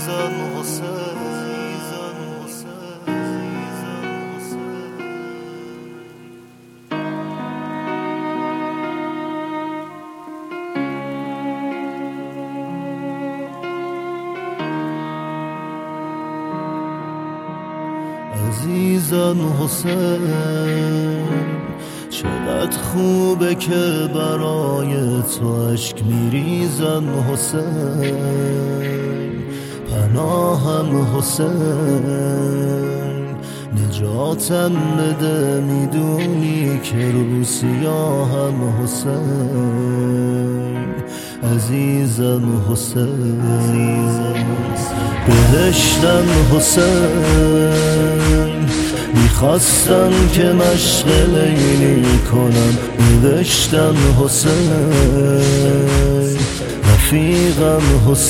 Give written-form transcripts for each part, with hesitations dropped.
عزیزم حسین، چقدر خوبه که برای تو اشک میریزم حسین، پناهم حسین، نجاتم بده میدونی که رو سیاهم حسین، عزیزم حسین، بهشتم حسین، میخواستم که مشق لیلی کنم، نوشتم حسین، رفیقم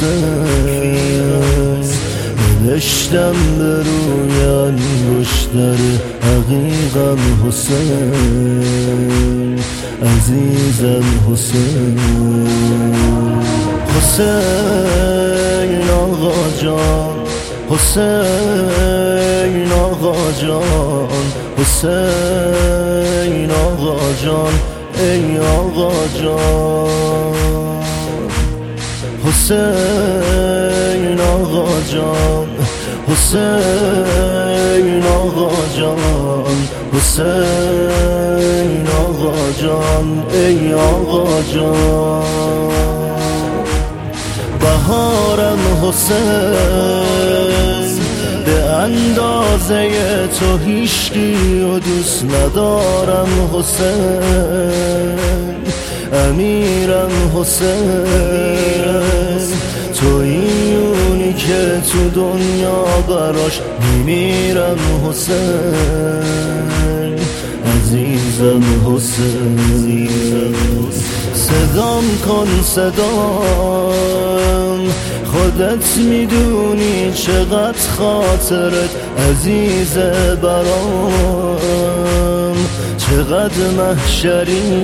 حسین، نوشتم به روی انگشتر عقیقم حسین، عزیزم حسین، حسین آقا جان، حسین آقا جان، حسین آقا جان، ای آقا جان، حسین آقا جان، حسین آقا جان، حسین آقا جان، ای آقا جان، بهارم حسین، به اندازه تو هیچکی و دوست ندارم حسین، امیرم حسین، تویی که تو دنیا براش میمیرم حسین، عزیزم حسین، صدام کن صدام، خودت میدونی چقدر خاطرت عزیزه برام، چقدر محشری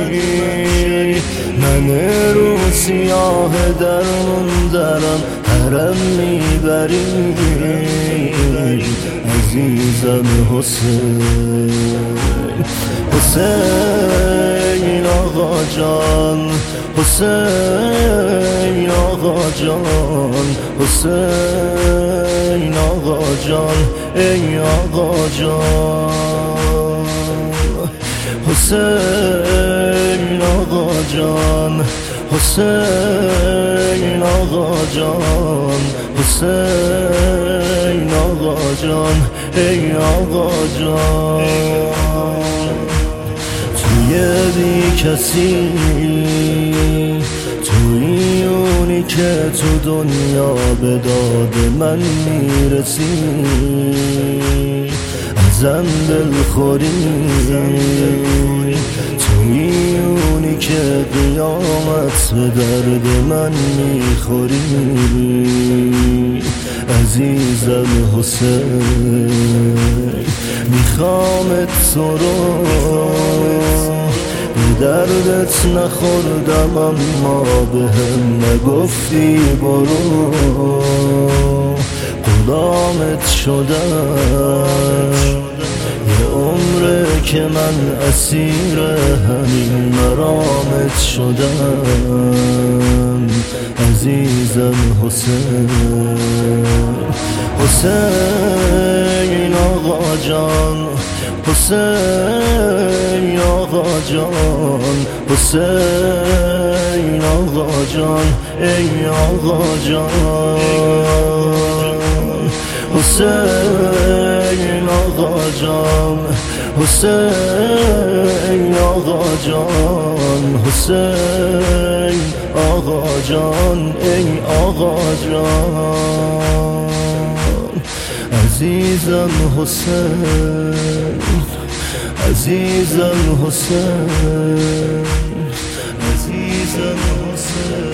من رو سیاه درمون درم حرم میبری، عزیزم حسین، حسین آقا جان، حسین آقا جان، حسین آقا جان، ای آقا جان، حسین آقا جان، حسین آقا جان، حسین آقا جان، ای آقا جان، توی بی کسی تویی اونی که تو دنیا به داد من میرسی، ازم دلخوری، تویی اونی که قیامت به درد من میخوری، عزیزم حسین، میخوامت تو رو، به دردت نخوردم اما بهم نگفتی برو، غلامت شدم یه عمره که من اسیر همین مرامت شدم، عزیزم حسین، حسین آقا جان، حسین آقا جان، حسین آقا جان، ای آقا جان، حسین آقا جان، حسین آقا جان، حسین آقا جان، ای آقا جان، عزیزم حسین، عزیزم حسین، عزیزم حسین.